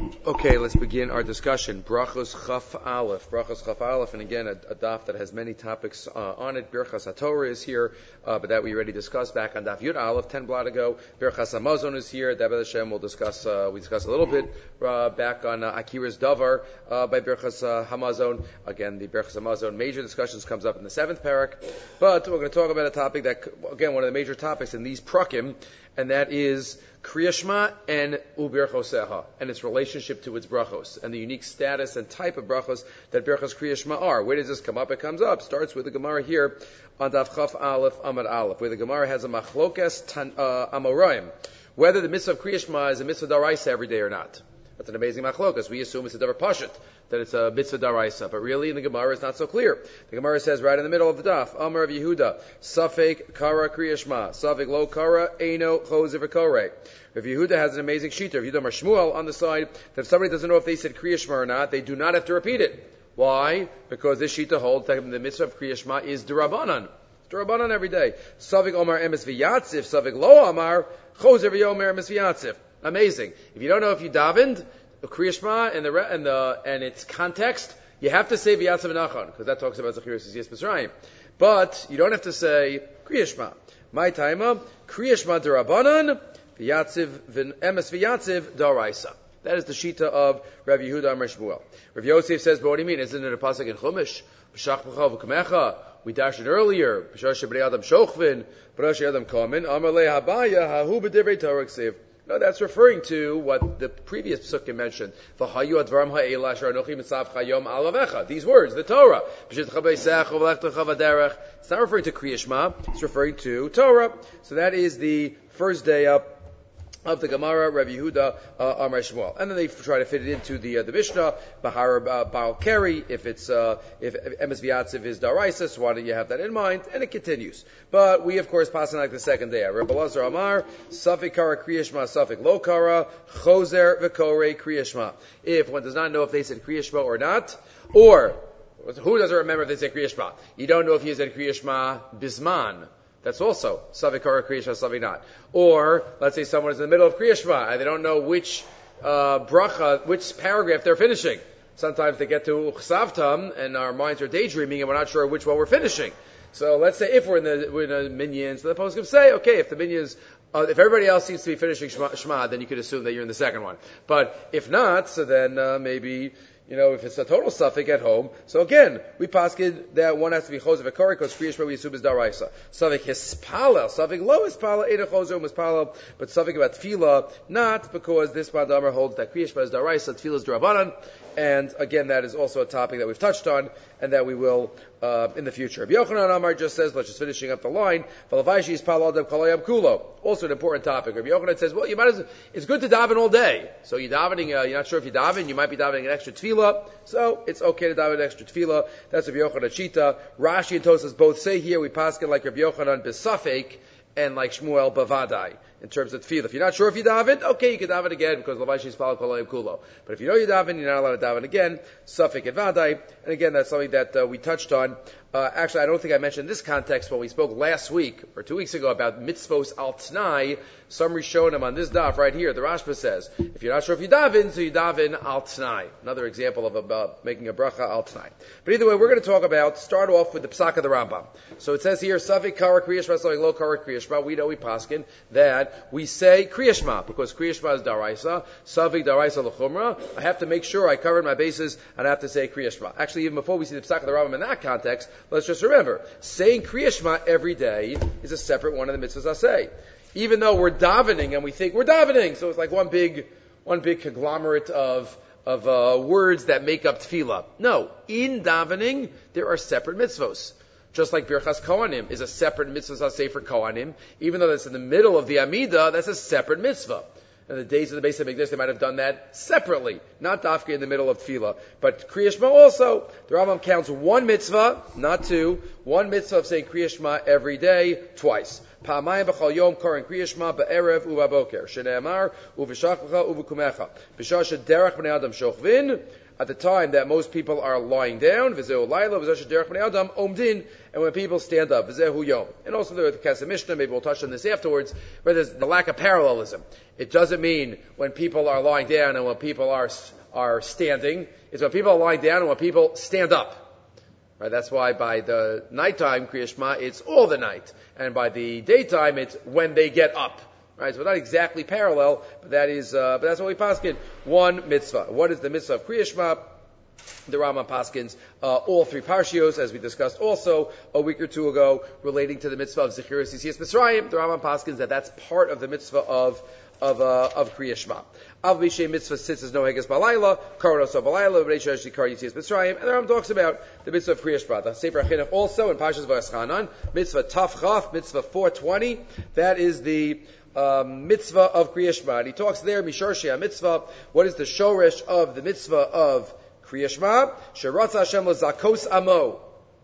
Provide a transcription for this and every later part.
Okay, let's begin our discussion. Brachos Chaf Aleph. Brachos Chaf Aleph, and again, a daf that has many topics on it. Birchas HaTorah is here, but that we already discussed back on Daf Yud Aleph 10 blot ago. Birchas HaMazon is here. David Hashem will discuss, we discussed a little bit back on Akira's Davar by Birchas HaMazon. Again, the Birchas HaMazon major discussions comes up in the 7th parak. But we're going to talk about a topic that, again, one of the major topics in these prakim, and that is Kriya Shema and Ubirchoseha, and its relationship to its brachos, and the unique status and type of brachos that Birchos Kriya Shema are. Where does this come up? It comes up. Starts with the Gemara here on Daf Chaf Aleph Amad Aleph, where the Gemara has a machlokes amoraim, whether the mitzvah of Kriya Shema is a mitzvah daraisa every day or not. That's an amazing machlokes. We assume it's a davar pashut, that it's a mitzvah daraisa, but really in the Gemara it's not so clear. The Gemara says right in the middle of the daf, Amar of Yehuda, Safek kara Kriya Shema, Safek lo kara eino chozer v'korei. Rav Yehuda has an amazing shita. Rav Yehuda Mar Shmuel on the side that if somebody doesn't know if they said Kriya Shema or not, they do not have to repeat it. Why? Because this shita holds that the mitzvah of Kriya Shema is derabanan. It's derabanan every day. Savik Omar emes v'yatzif, Savik lo Amar chozer v'yomer emes v'yatzif. Amazing. If you don't know if you davened Kriya Shema and its context, you have to say v'yatzav v'nachon, because that talks about Zechiras Yis Mitzrayim. But you don't have to say Kriya Shema. My taima Kriya Shema derabanan. V'yatziv emes v'yatziv daraisa. That is the shita of Rav Yehuda Amar Shmuel. Rav Yosef says, but what do you mean? Isn't it a pasuk in Chumash? B'shach b'chav v'kamecha. We dashed it earlier. B'shach b'nei adam shochvin, b'shach adam kamen. Amar le habaya hahu b'divrei Torah ksiv. No, that's referring to what the previous psukim mentioned. V'hayu advarim ha'ela asher anochi mitzav chayom alavecha. These words, the Torah. It's not referring to Kriya Shema. It's referring to Torah. So that is the first day up of the Gemara, Rav Yehuda Amar Shmuel, and then they try to fit it into the Mishnah, Bahar Baal Keri, if Emes V'yatziv is Daraisa, so why don't you have that in mind? And it continues. But we, of course, pass on like the second day. Rabbi Lazar Amar, Safik Kara Kriya Shema, Safik Lo Kara, Chozer V'Korei Kriya Shema. If one does not know if they said Kriya Shema or not, or who doesn't remember if they said Kriya Shema? You don't know if you said Kriya Shema Bisman. That's also Savik Kara Kriya Shema, Savik not. Or, let's say someone is in the middle of Kriya Shema, and they don't know which bracha, which paragraph they're finishing. Sometimes they get to Uchsavtam, and our minds are daydreaming, and we're not sure which one we're finishing. So let's say if we're in the minions, the poskim say, okay, if the minions, if everybody else seems to be finishing Shema, then you could assume that you're in the second one. But if not, so then maybe, if it's a total suffix at home, so again, we paskin that one has to be chozer v'korei, because Kriya Shema we assume is daraisa. Suffix hispalel, suffix lo hispalel, eda chozer hispalel, but suffix about tefillah, not, because this Madamar holds that Kriya Shema is daraisa, tefillah is darabanan, and again, that is also a topic that we've touched on, and that we will in the future. Rabbi Yochanan Amar just says, let's just finishing up the line, Valavaishi hispalel adam kolayam kulo. Also an important topic. Rabbi Yochanan says, well, it's good to daven all day. So you're davening, you're not sure if you daven, you might be davening an extra tefillah, so it's okay to daven an extra tefillah. That's Rabbi Yochanan Shita. Rashi and Tosas both say here, we paskin like Rabbi Yochanan besafek, and like Shmuel bavadai, in terms of tefillah. If you're not sure if you daven, okay, you can daven again, because Lavaishi is Pal Kolayim Kulo. But if you know you daven, you're not allowed to daven again, Safek and Vadai. And again, that's something that we touched on. Actually, I don't think I mentioned this context when we spoke last week, or 2 weeks ago, about mitzvos al t'nai. Some Rishonim on this daf right here, the Rashba says, if you're not sure if you daven, so you daven al t'nai. Another example of making a bracha al t'nai. But either way, we're going to start off with the psak of the Rambam. So it says here, Safek kara Kriya Shema, Safek lo kara Kriya Shema. We know we paskin that we say Kriya Shema, because Kriya Shema is daraisa, Safek daraisa l'chumra. I have to make sure I covered my bases, and I have to say Kriya Shema. Actually, even before we see the psak of the Rambam in that context, let's just remember, saying Kriya Shema every day is a separate one of the mitzvahs I say. Even though we're davening and we think we're davening, so it's like one big conglomerate of words that make up tefillah. No, in davening there are separate mitzvos. Just like Birchas Kohanim is a separate mitzvah I say for Kohanim, even though that's in the middle of the Amidah, that's a separate mitzvah. In the days of the Beis HaMikdash, they might have done that separately, not dafka in the middle of tefillah. But Kriya Shema also, the Rambam counts one mitzvah, not two, one mitzvah of saying Kriya Shema every day, twice. Pa'amayim b'chal yom koren Kriya Shema ba'erev u'ba'boker. Shene'amar u'v'shachlecha u'v'kumecha. B'shah shederach b'nei adam shochvin. At the time that most people are lying down, v'zeu laila, v'zeh shederach b'nei adam omdin. and when people stand up. V'zehu yom. And also the Kesef Mishnah, maybe we'll touch on this afterwards, where there's the lack of parallelism. It doesn't mean when people are lying down and when people are standing. It's when people are lying down and when people stand up. Right? That's why by the nighttime, Kriya Shema, it's all the night. And by the daytime, it's when they get up. Right? So not exactly parallel, but that's what we paskin. One mitzvah. What is the mitzvah of Kriya Shema? The Rambam paskins all three parshios, as we discussed also a week or two ago, relating to the mitzvah of Zechiras Yitzias Mitzrayim. The Rambam paskins that's part of the mitzvah of Kriya Shema. Av b'shem mitzvah tzitzis noheges balayla, karonos balayla, b'reisha shikar Yitzias Mitzrayim. And the Rambam talks about the mitzvah of Kriya Shema. The Sefer HaChinuch also in Parshas Vayeschanan, mitzvah Taf Chaf, mitzvah 420. That is the mitzvah of Kriya Shema. And he talks there, Mishorshei mitzvah. What is the shoresh of the mitzvah of Kriya Shema? Sheratza Hashem l'zakos amo.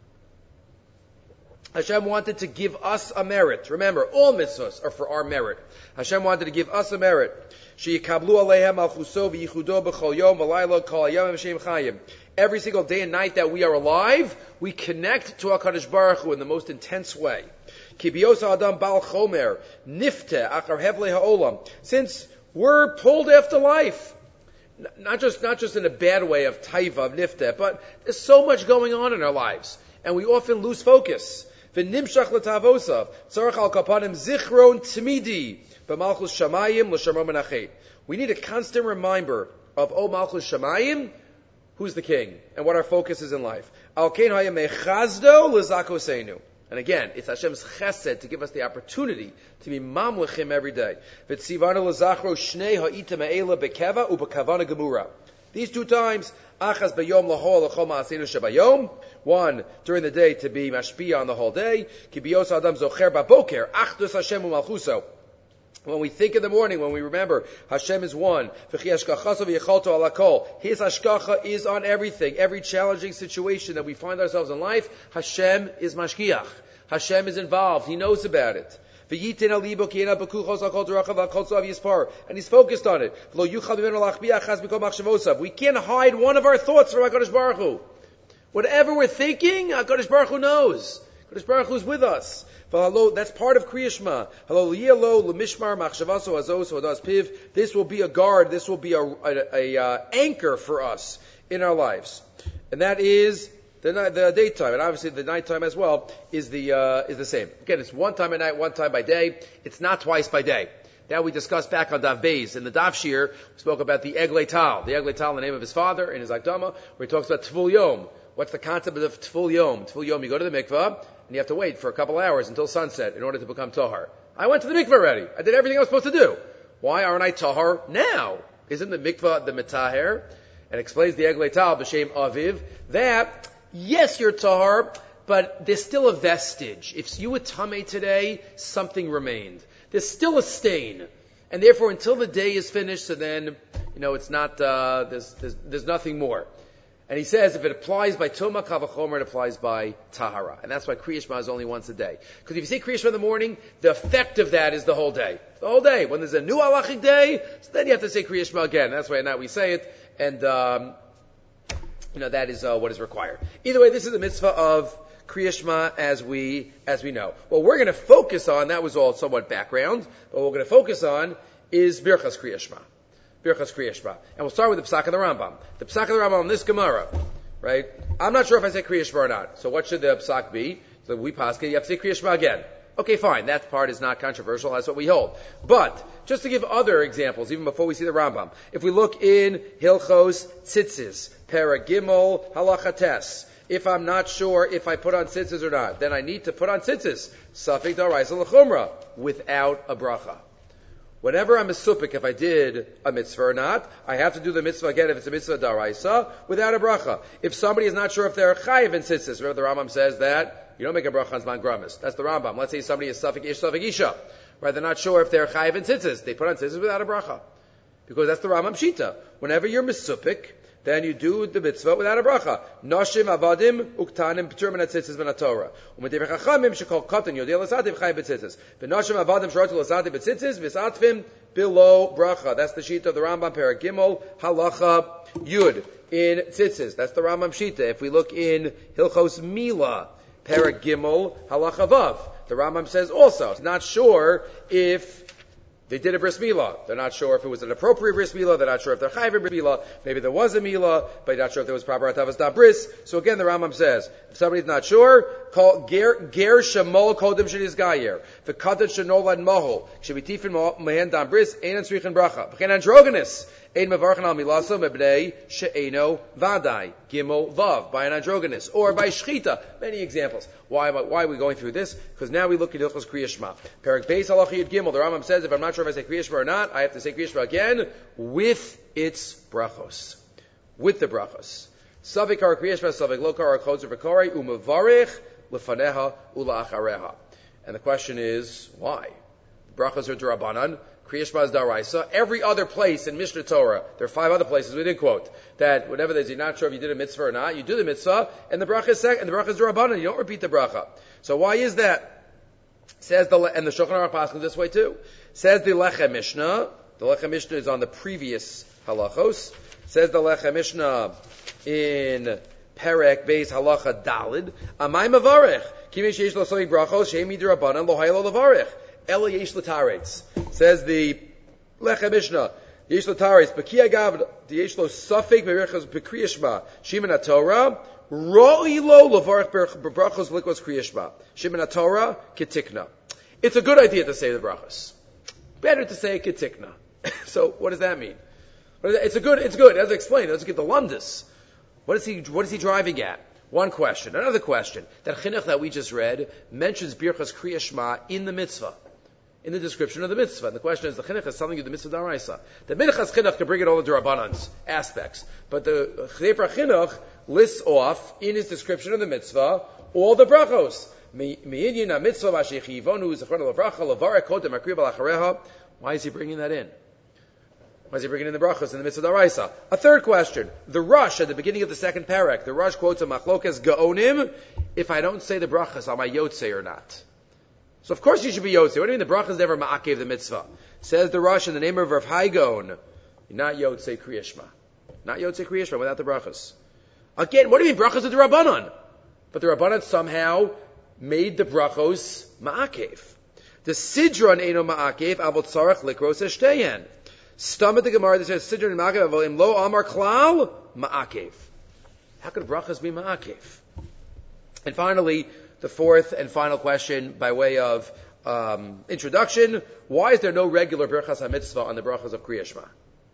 Hashem wanted to give us a merit. Remember, all mitzvahs are for our merit. Hashem wanted to give us a merit. Sheyikablu aleihem malchuso v'yichudo b'chol yom v'laylo kol hayom v'shem chayim. Every single day and night that we are alive, we connect to HaKadosh Baruch Hu in the most intense way. Ki biyos adam bal chomer nifte achar hevle ha'olam. Since we're pulled after life. Not just in a bad way of taiva, of nifte, but there's so much going on in our lives. And we often lose focus. V'nimshach l'tavosav, tzarech al kapanim zichron tmidi, b'malchus shamayim l'shamar menachet. We need a constant reminder of, O Malchus Shamayim, who's the king, and what our focus is in life. Al kein hayam mechazdo l'zakoseinu. And again, it's Hashem's chesed to give us the opportunity to be mamlechim every day. V'tzivanu l'zachro shnei ha'ita me'ela bekeva u'bekavana gemura. These two times, achas b'yom lahol l'chol ma'asenu shabayom. One, during the day to be mashpia on the whole day. Ki biyos adam zocher ba'boker, achdus Hashem u'malchuso. When we think in the morning, when we remember Hashem is one, His hashgacha is on everything, every challenging situation that we find ourselves in life. Hashem is mashgiach. Hashem is involved. He knows about it. And he's focused on it. We can't hide one of our thoughts from HaKadosh Baruch Hu. Whatever we're thinking, HaKadosh Baruch Hu knows. HaKadosh Baruch Hu is with us. That's part of Kriya Shema. This will be a guard. This will be a anchor for us in our lives, and that is the daytime. And obviously, the nighttime as well is the same. Again, it's one time at night, one time by day. It's not twice by day. That we discussed back on Daf Beis. In the Daf Shir, we spoke about the Eglei Tal. The Eglei Tal in the name of his father in his Akdama, where he talks about Tvul Yom. What's the concept of Tvul Yom? Tvul Yom, you go to the mikvah, and you have to wait for a couple hours until sunset in order to become tahar. I went to the mikvah already. I did everything I was supposed to do. Why aren't I tahar now? Isn't the mikvah the mitaher? And explains the Eglei Tal, b'shem aviv, that, yes, you're tahar, but there's still a vestige. If you were tamei today, something remained. There's still a stain. And therefore, until the day is finished, so then, it's not, there's nothing more. And he says if it applies by Tuma Kavachomer, it applies by Tahara. And that's why Kriya Shema is only once a day. Because if you say Kriya Shema in the morning, the effect of that is the whole day. The whole day. When there's a new halachic day, so then you have to say Kriya Shema again. That's why at night we say it. And, that is what is required. Either way, this is the mitzvah of Kriya Shema as we know. What we're going to focus on, that was all somewhat background, but what we're going to focus on is Birchas Kriya Shema. Birchas Kriya Shema. And we'll start with the Psak of the Rambam. The Psak of the Rambam on this Gemara, right? I'm not sure if I say Kriya Shema or not. So what should the Psak be? So we pass, you have to say Kriya Shema again. Okay, fine. That part is not controversial. That's what we hold. But, just to give other examples, even before we see the Rambam, if we look in Hilchos Tzitzis, Paragimel Halachates, if I'm not sure if I put on tzitzis or not, then I need to put on tzitzis, Safik Daraisa L'chumra, without a bracha. Whenever I'm a supik, if I did a mitzvah or not, I have to do the mitzvah again if it's a mitzvah daraisa, without a bracha. If somebody is not sure if they're chayiv in tzitzis, remember the Rambam says that you don't make a bracha on zman gramis. That's the Rambam. Let's say somebody is safik ish, safik isha. Right? They're not sure if they're chayiv in tzitzis. They put on tzitzis without a bracha. Because that's the Rambam shita. Whenever you're misupik, then you do the mitzvah without a bracha. Noshim avadim uktanim p'tur min hatzitzis min haTorah. U'medivei chachamim shekol katan yodei l'sativ chayiv b'tzitzis. V'noshim avadim shoratu l'sativ b'tzitzis v'satfim below bracha. That's the shita of the Rambam Perek Gimel Halacha Yud in tzitzis. That's the Rambam shita. If we look in Hilchos Mila, Perek Gimel Halacha Vav. The Rambam says also, not sure if they did a bris milah. They're not sure if it was an appropriate bris milah. They're not sure if they're chayiv bris milah. Maybe there was a milah, but they're not sure if there was proper atavas da bris. So again, the Rambam says, if somebody's not sure, call ger shemol kodim sheniz gayer. The kaddish shenolad mahol shebitifin mehen dam bris einan tzrichin bracha. B'chein androgynous. Ein mevarchen al milaso mebnei she'eno vadai. Gimel vav. By an androgynous. Or by shchita. Many examples. Why are we going through this? Because now we look at Hilchos Kriya Shema. Perek Beis Halacha Yud Gimel. The Rambam says, if I'm not sure if I say Kriya Shema or not, I have to say Kriya Shema again with its brachos. With the brachos. Savik har Kriya Shema, savik lo kar chodzer v'korei, u'mevarech lefaneha ula'achareha. And the question is, why? The brachos are d'Rabbanan. Kriya Shema is Daraisa. Every other place in Mishnah Torah, there are 5 other places we didn't quote, that whenever you're not sure if you did a mitzvah or not, you do the mitzvah, and the bracha is second, and the bracha is Darabanan. You don't repeat the bracha. So why is that? Says and the Shulchan Aruch passes this way too. Says the Lechem Mishnah. The Lechem Mishnah is on the previous halachos. Says the Lechem Mishnah in Perek Beis Halacha Dalid. Amay Mavarech. Kimi sheish lo soik brachos she'emi Darabanan lo haylo levarech. Ela yesh l'taretz. Says the Lechem Mishnah, yesh l'taretz, b'ki agav, yesh lo safek b'berachos b'kriya shema, shimen HaTorah, ro'i lo l'varach b'brachos v'likos kriya shema, shimen HaTorah, ketikna. It's a good idea to say the brachos. Better to say ketikna. So, what does that mean? It's good. It doesn't explain. It doesn't get the lumdus. What is he driving at? One question. Another question. That chinuch that we just read mentions birchas kriya shema in the mitzvah, in the description of the mitzvah. And the question is, the chinuch is telling you the mitzvah d'oraisa. The minchas chinuch can bring it all the d'Rabbanan's aspects, but the chdeipra chinuch lists off in his description of the mitzvah all the brachos. Me'inyin ha-mitzvah v'ashechivonu zechron l'bracha l'varek kodem akriya b'lachareha. Why is he bringing that in? Why is he bringing in the brachos in the mitzvah d'oraisa? A third question. The Rush at the beginning of the second parak, the Rush quotes a machlokes gaonim. If I don't say the brachos, am I yotzei or not? So of course you should be yotzei. What do you mean the brachos never ma'akev the mitzvah? Says the Rush in the name of Rav Haigon, you're not yotzei kriya shema. Not yotzei kriya shema without the brachos. Again, what do you mean brachos are the Rabbanan? But the Rabbanan somehow made the brachos ma'akev. The Sidron eino ma'akev avot tzarech likros eshteyen. Stomach the Gemara that says Sidron ma'akev avol im lo amar klal ma'akev. How could brachos be ma'akev? And finally, the fourth and final question by way of introduction: why is there no regular birchas hamitzvah on the brachos of Kriya Shema?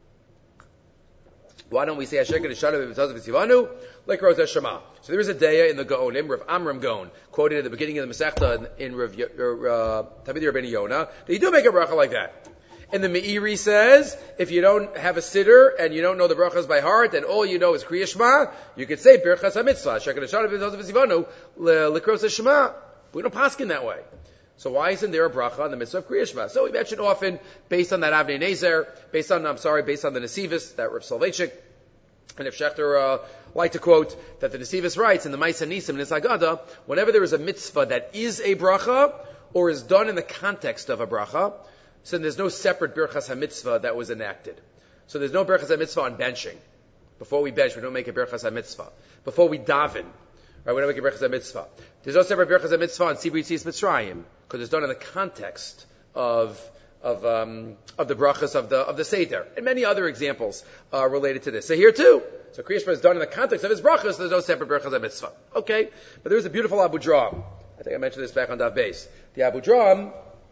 Why don't we say Asher Kedishanu b'Mitzvah v'Tzivanu like Rosh Hashanah? So there is a daya in the Gaonim, Rav Amram Gaon, quoted at the beginning of the Masechta in Talmidei Rabbeinu Yonah, that you do make a bracha like that. And the Meiri says, if you don't have a siddur and you don't know the brachas by heart, and all you know is Kriya Shema, you could say Birchas HaMitzvah, Asher Kedishanu b'Mitzvah v'Tzivanu like Rosh Hashanah. We don't paskin that way. So why isn't there a bracha on the mitzvah of Kriya Shema? So we mentioned often, based on that Avnei Nezer, based on the Nesivis, that Rav Soloveitchik, and if Shechter like to quote, that the Nesivis writes in the Ma'aseh Nisim in his Haggadah, whenever there is a mitzvah that is a bracha, or is done in the context of a bracha, so there's no separate Birchas HaMitzvah that was enacted. So there's no Birchas HaMitzvah on benching. Before we bench, we don't make a Birchas HaMitzvah. Before we daven, right, we don't make a Birchas HaMitzvah. There's no separate Birchas HaMitzvah on Tzibur Yitzias Mitzrayim, because it's done in the context of the brachas of the Seder, and many other examples related to this. So here too, so Kriya Shema is done in the context of his brachas. There's no separate Birchas HaMitzvah. Okay, but there's a beautiful Abu Dram. I think I mentioned this back on Daf Beis. The Abu Dram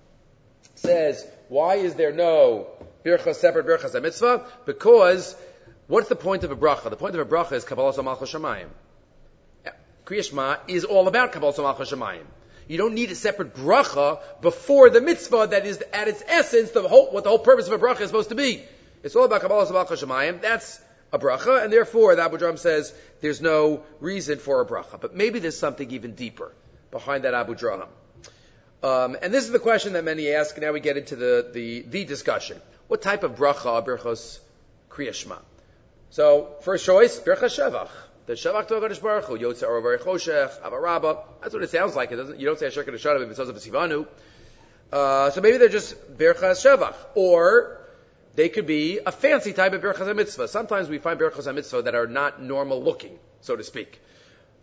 says, why is there no separate Birchas HaMitzvah? Because what's the point of a bracha? The point of a bracha is Kabbalas Malchus Shamayim. Kriya Shema is all about Kabbalas Malchus Shamayim. You don't need a separate bracha before the mitzvah that is at its essence what the whole purpose of a bracha is supposed to be. It's all about Kabbalas Malchus Shamayim. That's a bracha, and therefore the Abu Dram says there's no reason for a bracha. But maybe there's something even deeper behind that Abu Dram. And this is the question that many ask. Now we get into the discussion. What type of bracha are birchos Kriya Shema? So, first choice, birchas shevach. The Shavach to HaKadosh Baruch Hu, Yotze Oravari Choshech, Avarabba. That's what it sounds like. You don't say Asher Kedishanu b'Mitzvah v'Tzivanu. So maybe they're just Birchas Shavach. Or they could be a fancy type of Birchas HaMitzvah. Sometimes we find Birchas HaMitzvah that are not normal looking, so to speak.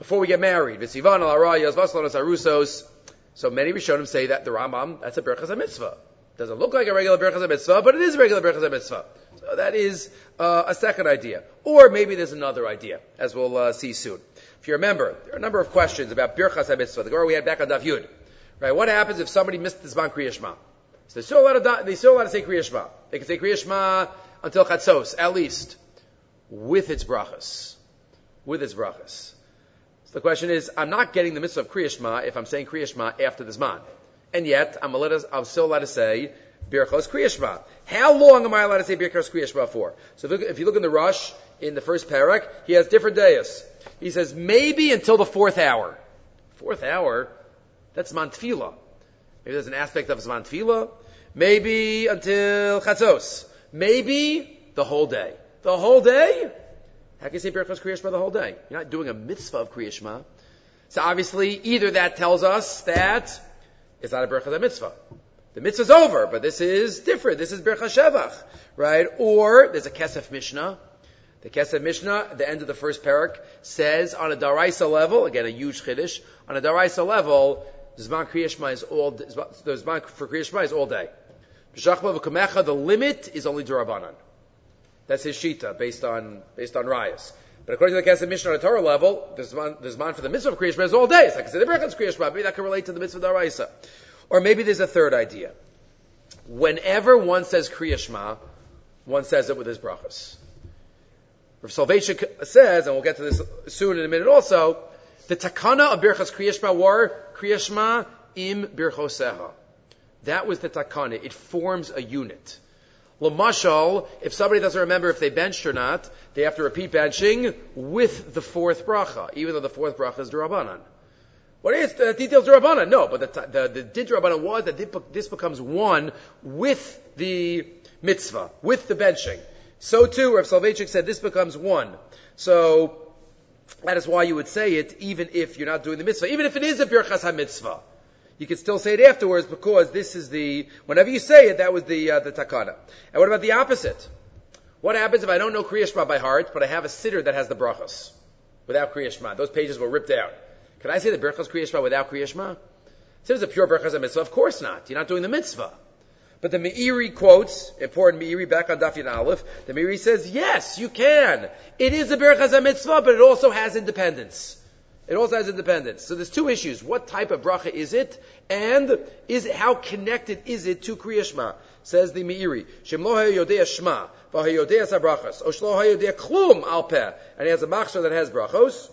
before we get married. V'sivan al arayos, vaslanos arusos. So many Rishonim say that the Rambam, that's a Birchas HaMitzvah. Doesn't look like a regular Birchas HaMitzvah, but it is a regular Birchas HaMitzvah. So that is a second idea. Or maybe there's another idea, as we'll see soon. If you remember, there are a number of questions about Birchas HaMitzvah. The Gemara we had back on Daf Yud. Right? What happens if somebody missed the Zman Kriya Shema? So they're still allowed to say Kriya Shema. They can say Kriya Shema until Chatzos, at least, with its brachas. With its brachas. So the question is, I'm not getting the mitzvah of Kriya Shema if I'm saying Kriya Shema after the Zman. And yet, I'm still allowed to say Birchos Kriya Shema. How long am I allowed to say Birchos Kriya Shema for? So if you look in the Rush, in the first parak, he has different dayas. He says, maybe until the 4th hour. 4th hour? That's Zman Tefillah. Maybe there's an aspect of Zman Tefillah. Maybe until Chatzos. Maybe the whole day. The whole day? How can you say Birchos Kriya Shema the whole day? You're not doing a mitzvah of Kriya Shema. So obviously, either that tells us that it's not a Birchas HaMitzvah. The mitzvah's over, but this is different. This is Birchas Shevach, right? Or there's a Kesef Mishnah. The Kesef Mishnah, at the end of the first parak, says on a Daraisa level, again a huge chiddush, on a Daraisa level, the Zman Kriya Shema is all, the Zman for Kriya Shema is all day. The limit is only Durabanan. That's his shita, based on Rayas. But according to the Kesef Mishnah on a Torah level, the Zman for the mitzvah of Kriya Shema is all day. It's like I said, the Birchas Kriya Shema, maybe that can relate to the mitzvah Daraisa. Or maybe there's a third idea. Whenever one says Kriya Shema, one says it with his brachas. Rav Soloveitchik says, and we'll get to this soon in a minute also, the takana of Birchas Kriya Shema were Kriya Shema im Birchoseha. That was the takana. It forms a unit. L'mashal, if somebody doesn't remember if they benched or not, they have to repeat benching with the 4th bracha, even though the 4th bracha is D'Rabbanan. What is the details D'Rabbanan? No, but the Din D'Rabbanan was that this becomes one with the mitzvah, with the benching. So too, Rav Soloveitchik said this becomes one. So that is why you would say it even if you're not doing the mitzvah. Even if it is a Birchas HaMitzvah. You can still say it afterwards because this is whenever you say it, that was the takana. And what about the opposite? What happens if I don't know Kriya Shema by heart, but I have a siddur that has the brachas without Kriya Shema? Those pages were ripped out. Can I say the Birchas Kriya Shema without Kriya Shema? So it's a pure Birchas HaMitzvah? Of course not. You're not doing the mitzvah. But the Meiri quotes, important Meiri back on Daf Yud Aleph, the Meiri says, yes, you can. It is a Birchas HaMitzvah, but it also has independence. It also has independence. So there's two issues. What type of bracha is it? And how connected is it to Kriya Shema? Says the Meiri. Shem lo hayodea Shema, v'hayodea sa brachos. O shlo hayodea klum al peh. And he has a machshir that has brachos.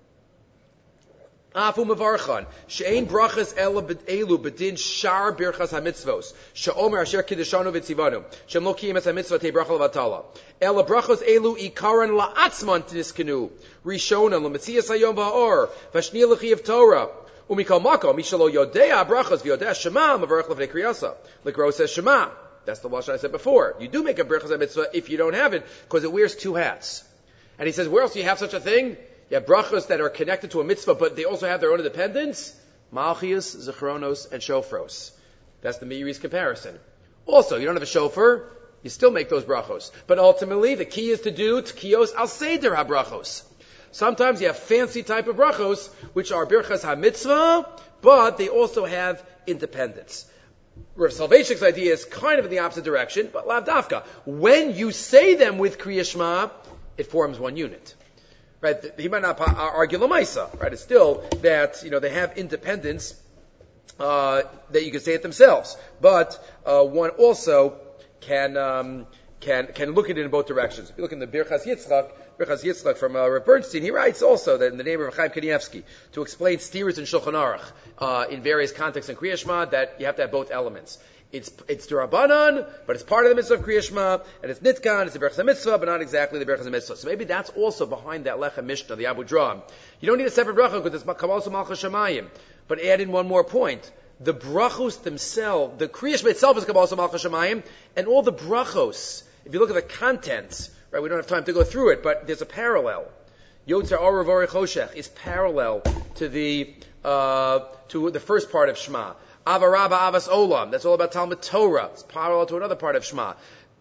Afu mevarchan she'ein brachas elu bedin shar birchas hamitzvos she'omer asher kiddeshanu v'tzivanu shem lo kiyim es hamitzvah te bracha levatala ela brachos elu ikaran la'atzman tniskenu rishona l'metzias hayom ba'or v'shni l'chiyav Torah umikal makom mishalo yodea brachos v'yodea shema mevarach lefnei kriyasa like Rose says shema. That's the lashon I said before. You do make a birchas hamitzvah if you don't have it because it wears two hats. And he says, where else do you have such a thing? You have brachos that are connected to a mitzvah, but they also have their own independence. Malchias, Zechronos, and Shofros. That's the Meiri's comparison. Also, you don't have a shofar, you still make those brachos. But ultimately, the key is to do tkiyos al seder ha-brachos. Sometimes you have fancy type of brachos, which are birchas ha-mitzvah, but they also have independence. Rav Soloveitchik's idea is kind of in the opposite direction, but lav dafka. When you say them with Kriya Shema, it forms one unit. Right? He might not argue Lamaisa, right? It's still that, they have independence, that you can say it themselves. But, one also can look at it in both directions. If you look in the Birchas Yitzchak from Rav Bernstein, he writes also that in the name of Chaim Kanievsky, to explain steers and Shulchan Aruch, in various contexts in Kriya Shema, that you have to have both elements. It's D'Rabbanan, but it's part of the mitzvah of Kriya Shema, and it's Nitkan, it's the Birchas HaMitzvah, but not exactly the Birchas HaMitzvah. So maybe that's also behind that Lechem Mishnah, the Abu Dram. You don't need a separate bracha because it's Kabalsa Malchus Shemayim. But add in one more point. The brachos themselves, the Kriya Shema itself is Kabalsa Malchus Shemayim, and all the brachos, if you look at the contents, right, we don't have time to go through it, but there's a parallel. Yotzer Or V'Orei Choshech is parallel to the first part of Shema. Avarabba Avas Olam. That's all about Talmud Torah. It's parallel to another part of Shema.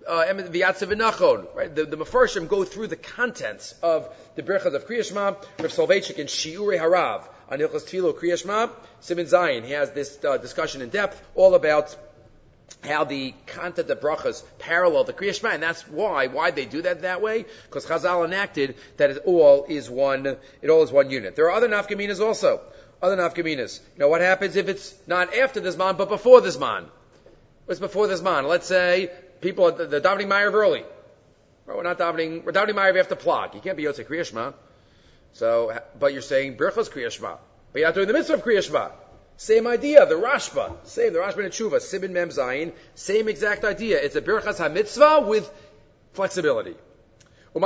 V'yatzav v'nachon. Right? The Mefarshim go through the contents of the Birchas of Kriya Shema. Rav Soloveitchik in Shiurei Harav on Hilchos Tefillah Kriya Shema, Siman Zayin. He has this discussion in depth all about how the content of brachas parallel the Kriya Shema, and that's why they do that way, because Chazal enacted that it all is one unit. There are other nafkaminas also. Other nafkaminas. What happens if it's not after this man, but before this man? What's before this man? Let's say people are the davening Ma'ariv early. We're davening Ma'ariv after Plag. You can't be Yotzei Kriya Shema. So, but you're saying Birchos Kriya Shema. But you're not doing the mitzvah of Kriya Shema. Same idea, the Rashba in Tshuva, Sibin Mem Zayin, same exact idea. It's a Birchas HaMitzvah with flexibility. The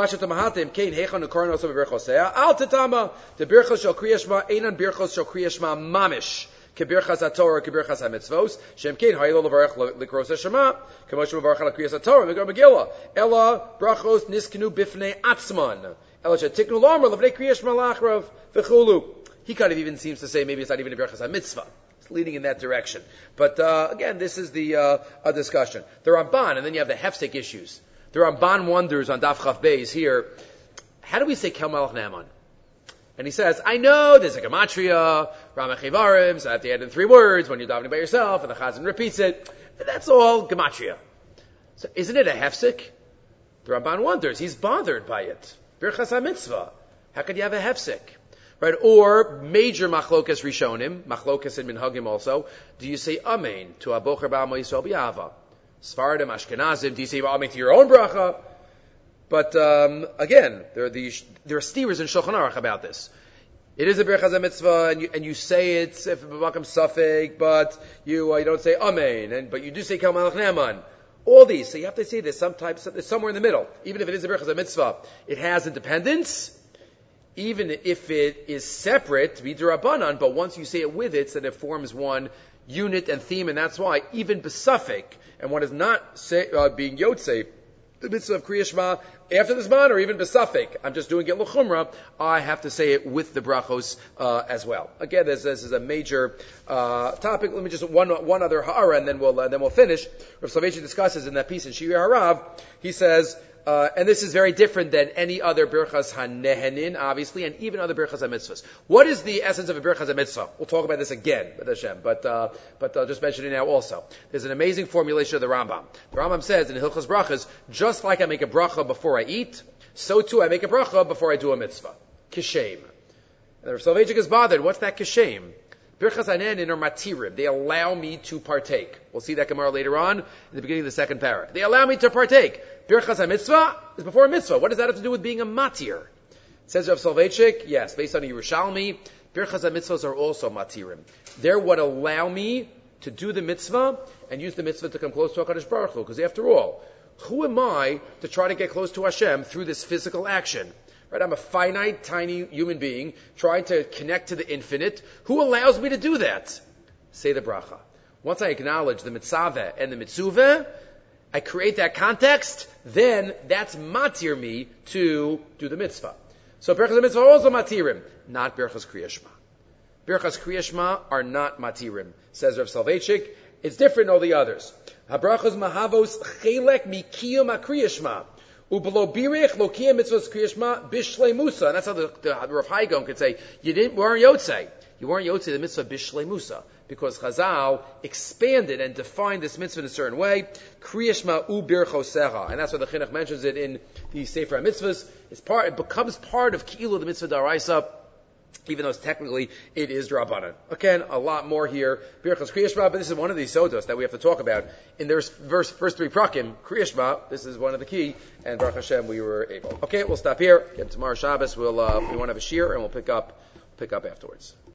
Birchas Shel Kriya Shema, Einan Birchas Shel Kriya Shema Mamish, Kebirchas HaTorah, Kebirchas HaMitzvos, Shem Kein Haylo Levarech Likros HaShema, Kemosh Levarech Al Kriyas HaTorah, Mikra Megillah, Ella Brachos Niskenu Bifnei Atzman, Ella Shetiknu Lomer Levnei Kriya Shema Lachrov, V'chulu. He kind of even seems to say maybe it's not even a Birchas HaMitzvah. It's leading in that direction. But again, this is the a discussion. The Ramban, and then you have the Hefsek issues. The Ramban wonders on Daf Chaf Beis here, how do we say Kel Melech Naaman? And he says, I know there's a gematria, Ramach Evarim, so I have to add in 3 words when you're davening by yourself, and the Chazan repeats it. But that's all gematria. So isn't it a Hefsek? The Ramban wonders. He's bothered by it. Birchas HaMitzvah. How could you have a Hefsek? Right? Or major machlokas rishonim, machlokas in minhagim also. Do you say amen to abocher ba'amo Yisrael b'yava? Sfaradim, Ashkenazim, do you say amen to your own bracha? But again, there are steers in Shulchan Aruch about this. It is a Birchas HaMitzvah, and you say it's if b'makam safek, but you don't say amen, but you do say Kel Melech Naaman. All these, so you have to say there's somewhere in the middle. Even if it is a Birchas HaMitzvah, it has independence. Even if it is separate, to be d'Rabbanan, but once you say it with it, then it forms one unit and theme, and that's why even besafek, and one is not being yotzei, the mitzvah of Kriya Shema, after this man, or even besafek, I'm just doing it l'chumra, I have to say it with the brachos as well. Again, this is a major topic. Let me just one other ha'ara, and then we'll finish. Rav Soloveitchik discusses in that piece in Shiurei Harav. He says, and this is very different than any other Birchas HaNehenin, obviously, and even other Birchas HaMitzvahs. What is the essence of a Birchas HaMitzvah? We'll talk about this again, with Hashem, but I'll just mention it now also. There's an amazing formulation of the Rambam. The Rambam says in Hilchos Brachas, just like I make a bracha before I eat, so too I make a bracha before I do a mitzvah. Kishem. And Rav Soloveitchik is bothered. What's that kishem? Birchas HaNehenin are matirim. They allow me to partake. We'll see that Gemara later on in the beginning of the second parak. They allow me to partake. Birchas HaMitzvah is before a mitzvah. What does that have to do with being a matir? Says Rav Soloveitchik, yes, based on a Yerushalmi, Birchas HaMitzvahs are also matirim. They're what allow me to do the mitzvah and use the mitzvah to come close to HaKadosh Baruch Hu. Because after all, who am I to try to get close to Hashem through this physical action? Right? I'm a finite, tiny human being trying to connect to the infinite. Who allows me to do that? Say the bracha. Once I acknowledge the mitzvah and the mitzvah, I create that context, then that's matir me to do the mitzvah. So Birchas HaMitzvah are also matirim, not Birchas Kriya Shema. Birchas Kriya Shema are not matirim, says Rav Soloveitchik. It's different than all the others. Habrachos mahavos chelek mikiyum HaKriya Shema. Ubelo birich lokiyam mitzvahs Kriya Shema bishlei musa. And that's how the Rav Hai Gaon could say, weren't yotzei. You weren't yotzei the mitzvah bishlei musa. Because Chazal expanded and defined this mitzvah in a certain way. Kriya Shema u birchosecha. And that's why the Chinuch mentions it in the Sefer HaMitzvahs. It becomes part of Ki'ilu, the mitzvah d'Oraisa, even though technically it is D'Rabbanan. Again, a lot more here. Birchos Kriya Shema, but this is one of these sodos that we have to talk about. In their first 3 prakim, Kriya Shema, this is one of the key, and Baruch Hashem, we were able. Okay, we'll stop here. Again, tomorrow Shabbos, we want to have a shir, and we'll pick up afterwards.